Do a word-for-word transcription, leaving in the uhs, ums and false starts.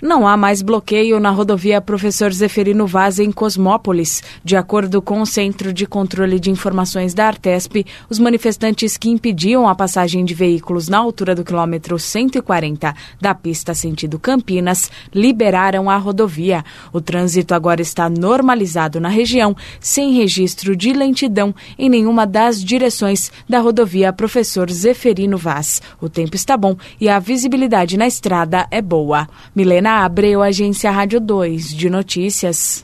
Não há mais bloqueio na rodovia Professor Zeferino Vaz, em Cosmópolis. De acordo com o Centro de Controle de Informações da Artesp, os manifestantes que impediam a passagem de veículos na altura do quilômetro cento e quarenta da pista sentido Campinas liberaram a rodovia. O trânsito agora está normalizado na região, sem registro de lentidão em nenhuma das direções da rodovia Professor Zeferino Vaz. O tempo está bom e a visibilidade na estrada é boa. Milena Abreu, Agência Rádio dois de Notícias.